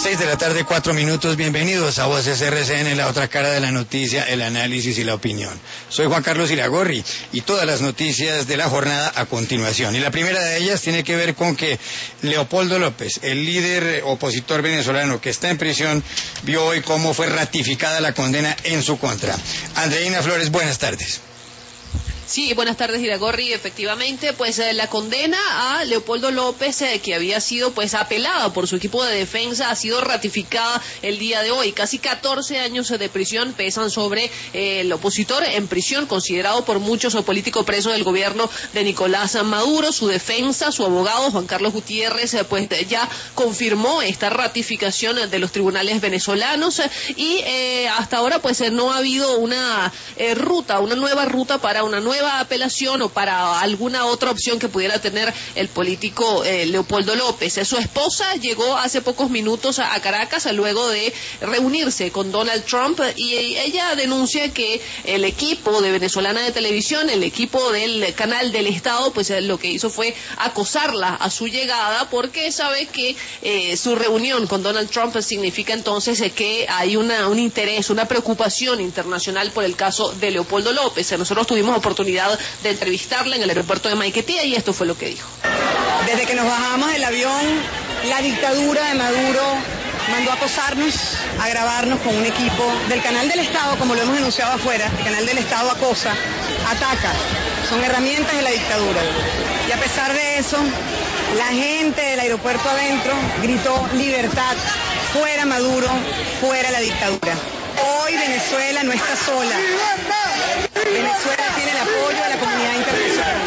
6:04 p.m. Bienvenidos a Voces RCN, la otra cara de la noticia, el análisis y la opinión. Soy Juan Carlos Iragorri y todas las noticias de la jornada a continuación. Y la primera de ellas tiene que ver con que Leopoldo López, el líder opositor venezolano que está en prisión, vio hoy cómo fue ratificada la condena en su contra. Andreina Flores, buenas tardes. Sí, buenas tardes, Iragorri. Efectivamente, pues la condena a Leopoldo López, que había sido pues apelada por su equipo de defensa, ha sido ratificada el día de hoy. Casi 14 años de prisión pesan sobre el opositor en prisión, considerado por muchos político preso del gobierno de Nicolás Maduro. Su defensa, su abogado, Juan Carlos Gutiérrez, pues ya confirmó esta ratificación de los tribunales venezolanos y hasta ahora pues no ha habido una nueva ruta para una nueva apelación o para alguna otra opción que pudiera tener el político Leopoldo López. Su esposa llegó hace pocos minutos a Caracas luego de reunirse con Donald Trump y ella denuncia que el equipo de Venezolana de Televisión, el equipo del canal del Estado, pues lo que hizo fue acosarla a su llegada porque sabe que su reunión con Donald Trump significa entonces que hay un interés, una preocupación internacional por el caso de Leopoldo López. Nosotros tuvimos oportunidad de entrevistarla en el aeropuerto de Maiquetía y esto fue lo que dijo. Desde que nos bajamos del avión, la dictadura de Maduro mandó a acosarnos, a grabarnos con un equipo del canal del Estado, como lo hemos denunciado afuera. El canal del Estado acosa, ataca, son herramientas de la dictadura. Y a pesar de eso, la gente del aeropuerto adentro gritó libertad, fuera Maduro, fuera la dictadura. Hoy Venezuela no está sola. Venezuela tiene el apoyo de la comunidad internacional.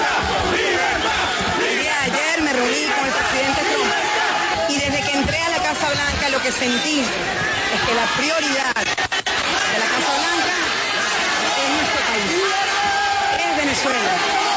El día de ayer me reuní con el presidente Trump y desde que entré a la Casa Blanca lo que sentí es que la prioridad de la Casa Blanca es nuestro país, es Venezuela.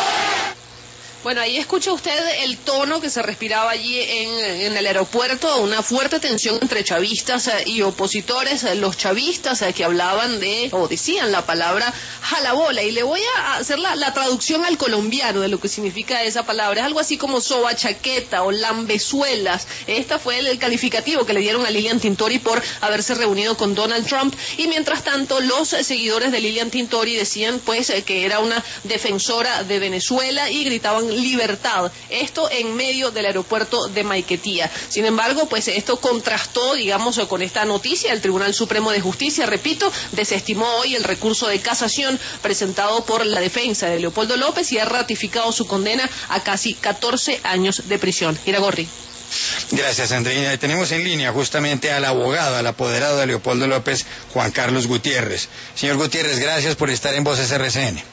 Bueno, ahí escucha usted el tono que se respiraba allí en el aeropuerto, una fuerte tensión entre chavistas y opositores. Los chavistas que hablaban o decían la palabra jalabola, y le voy a hacer la traducción al colombiano de lo que significa esa palabra. Es algo así como soba chaqueta o lambezuelas. Este fue el calificativo que le dieron a Lilian Tintori por haberse reunido con Donald Trump, y mientras tanto los seguidores de Lilian Tintori decían pues que era una defensora de Venezuela y gritaban libertad, esto en medio del aeropuerto de Maiquetía. Sin embargo, pues esto contrastó, digamos, con esta noticia. El Tribunal Supremo de Justicia, repito, desestimó hoy el recurso de casación presentado por la defensa de Leopoldo López y ha ratificado su condena a casi 14 años de prisión. Iragorri. Gracias, Andreina. Tenemos en línea justamente al abogado, al apoderado de Leopoldo López, Juan Carlos Gutiérrez. Señor Gutiérrez, gracias por estar en Voces RCN.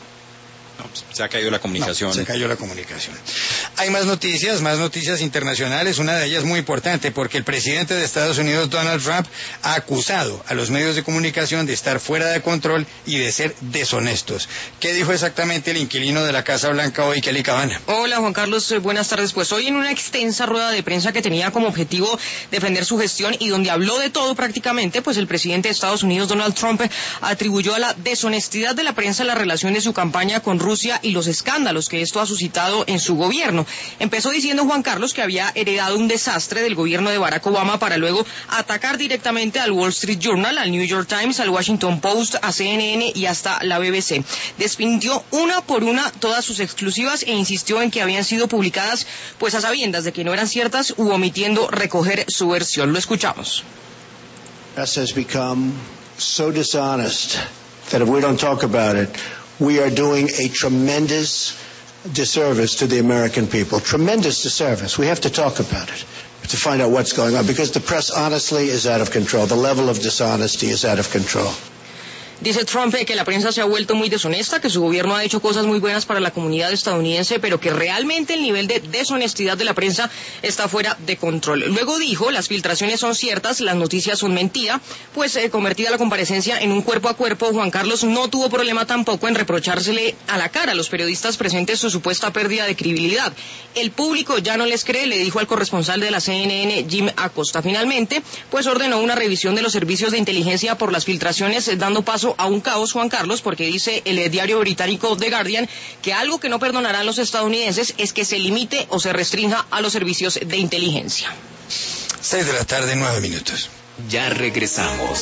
Se ha caído la comunicación. No, se cayó la comunicación. Hay más noticias internacionales, una de ellas muy importante, porque el presidente de Estados Unidos, Donald Trump, ha acusado a los medios de comunicación de estar fuera de control y de ser deshonestos. ¿Qué dijo exactamente el inquilino de la Casa Blanca hoy, Kelly Cabana? Hola, Juan Carlos, buenas tardes. Pues hoy en una extensa rueda de prensa que tenía como objetivo defender su gestión y donde habló de todo prácticamente, pues el presidente de Estados Unidos, Donald Trump, atribuyó a la deshonestidad de la prensa la relación de su campaña con Rusia y los escándalos que esto ha suscitado en su gobierno. Empezó diciendo Juan Carlos que había heredado un desastre del gobierno de Barack Obama para luego atacar directamente al Wall Street Journal, al New York Times, al Washington Post, a CNN y hasta la BBC. Desmintió una por una todas sus exclusivas e insistió en que habían sido publicadas pues a sabiendas de que no eran ciertas u omitiendo recoger su versión. Lo escuchamos. Press has become so dishonest that if we don't talk about it, we are doing a tremendous disservice to the American people. Tremendous disservice. We have to talk about it to find out what's going on, because the press honestly is out of control. The level of dishonesty is out of control. Dice Trump que la prensa se ha vuelto muy deshonesta, que su gobierno ha hecho cosas muy buenas para la comunidad estadounidense, pero que realmente el nivel de deshonestidad de la prensa está fuera de control. Luego dijo, las filtraciones son ciertas, las noticias son mentira, pues convertida la comparecencia en un cuerpo a cuerpo, Juan Carlos no tuvo problema tampoco en reprochársele a la cara a los periodistas presentes su supuesta pérdida de credibilidad. El público ya no les cree, le dijo al corresponsal de la CNN, Jim Acosta. Finalmente, pues ordenó una revisión de los servicios de inteligencia por las filtraciones, dando paso a un caos, Juan Carlos, porque dice el diario británico The Guardian que algo que no perdonarán los estadounidenses es que se limite o se restrinja a los servicios de inteligencia. 6 de la tarde, 9 minutos. Ya regresamos.